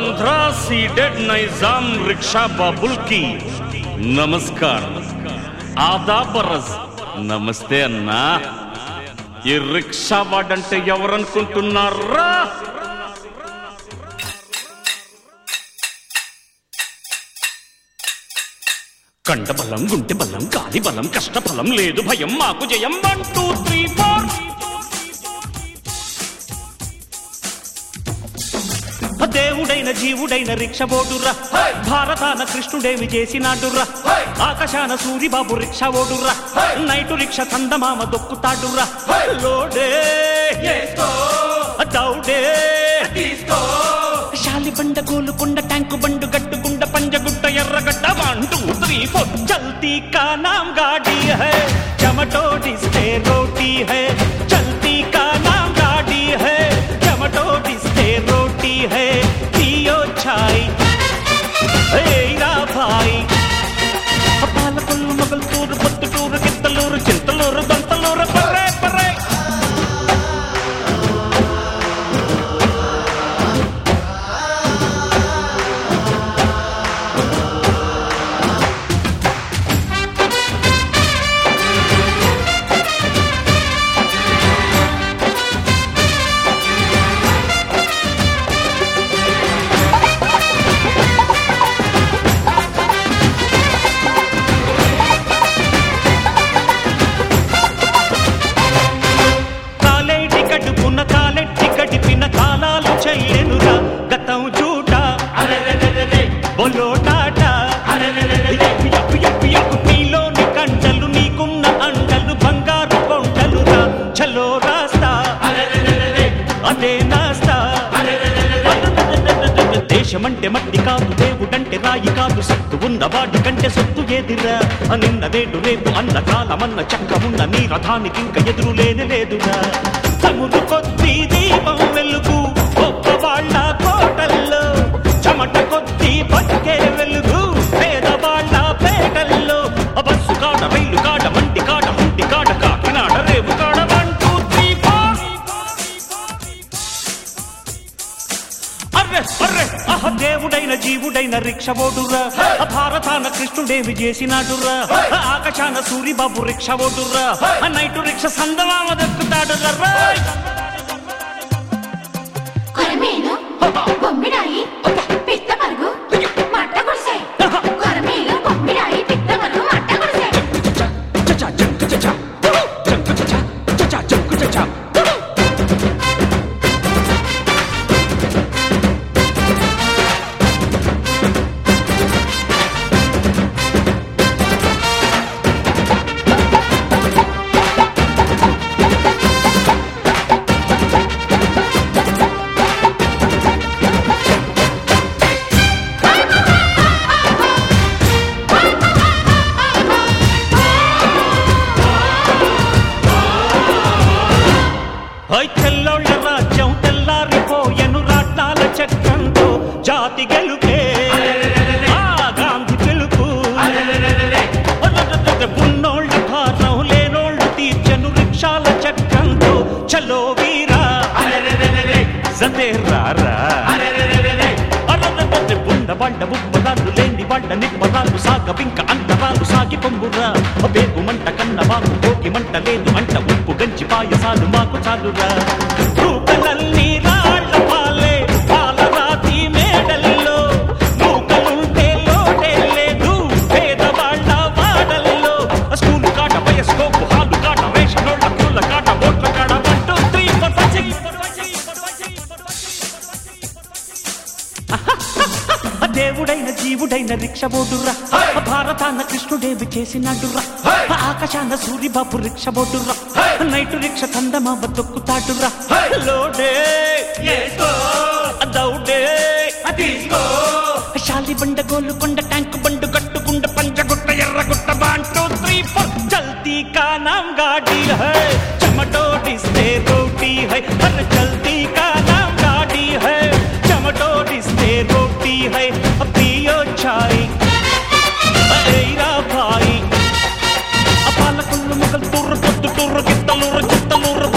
पंद्रह सीटेड निजाम रिक्शा बाबुल की नमस्कार आदाब बरस नमस्ते अन्ना ఈ రిక్షా వాడంటే ఎవరనుకుంటున్నారా కండ బలం గుంటె బలం గాలి బలం కష్ట ఫలం లేదు భయం మాకు జయం 1 2 3 4 దేవుడైన జీవుడైన రిక్ష ఓడుర్రా భారతాన కృష్ణుడేమి చేసినాడుర్రా ఆకాశాన సూరిబాబు రిక్ష ఓడుర్రా నైటు రిక్ష చందమామ దొక్కుతాడుర్రా లోడే దౌడే శాలి బండ గోలుకొండ ట్యాంకు బండు గట్టుకుండ పంజగుట్ట ఎర్రగడ్డ 1 2 3 4 చల్తీ కా నామ్ గాడి హై చమటోడిస్తే రోటీ హై చల్తీ కా నామ్ గాడి హై చమటోడిస్తే రోటీ హై పియో ఛాయ్ ఏరా భాయ్ పాలకొల్లు మొగల్తూరు పొద్దుటూరు గిత్తలూరు చింతలూరు దంతలూరు పర్రే పర్రే నీలోని కంటలు నీకున్న అంటలు బంగారు కొండలురా చలో రాస్తా అదే నాస్తా దేశమంటే మట్టి కాదు దేవుడంటే రాయి కాదు సత్తు ఉన్న వాడి కంటే సొత్తు ఏదిరా నిన్న వేడు రేపు అన్న కాలమన్న చక్కమున్న నీ రథానికి ఇంక ఎదురు లేని లేదురా తముడు కొద్ది దీపం వెలుగు గొప్ప వాళ్ళ కోటల్లో చెమట కొద్ది బతికే వెలుగు పేదవాళ్ళ పేటల్లో బస్సు కాడ రైలు కాడ మంటి కాడ ముంటి కాడ కాకినాడ రేపు కాడ 1 2 3 4 అర్రె అర్రె ఆహ దేవుడైన జీవుడైన రిక్ష ఓడుర్రా భారతాన కృష్ణుడేమి చేసినాడుర్రా ఆకాశాన సూరిబాబు రిక్ష ఓడుర్రా నైటు రిక్ష సందమామ దక్కుతాడుర్రా తెల్లోళ్ళ రాజ్యం తెల్లారిపోయెను రాట్నాల చక్రంతో జాతి గెలుపే గాంధీ గెలుపు ఉన్నోళ్ళ భారం లేనోళ్ళు తీర్చెను రిక్షాల చక్రంతో చలో వీరా జతే రారా బుండ బండ బుబ్బదాలు లేని బండ నిబ్బదాలు సాగవింక అంతరాలు సాగి పొంగురా బేగు మంట కన్నవాకు కోకి మంట లేదు మంట ఉప్పు గంచి పాయసాలు మాకు చాలురా రూపలన్నీ రాళ్ళ పాలే పాలరాతి మేడల్లో నూకలుంటే లోటే లేదు పేదవాళ్ళ వాడల్లో స్కూలు కాట వయస్కోపు హాలు కాట రేషనోళ్ళ పూల కాట ఓట్ల కాడ 1 2 3 4 దేవుడైన జీవుడైన రిక్ష ఓడుర్రా భారతాన కృష్ణుడేవి చేసినాడుర్రా ఆకాశాన సూరిబాబు రిక్ష ఓడుర్రా నైటు రిక్ష చందమామ దొక్కుతాడుర్రా లోడే దౌడే శాలి బండ గోలుకొండ ట్యాంకు బండు గట్టుకుండ పంచగుట్ట ఎర్రగుట్ట 1 2 3 4 చల్తీ కా నామ్ గాడి హై చమటోడిస్తే రోటీ హై అరే చల్తీ కా నామ్ గాడి హై చమటోడిస్తే రోటీ హై పియో ఛాయ్ ఏరా భాయ్ పాలకొల్లు మొగల్తూరు పొద్దుటూరు గిత్తలూరు చిత్తలూరు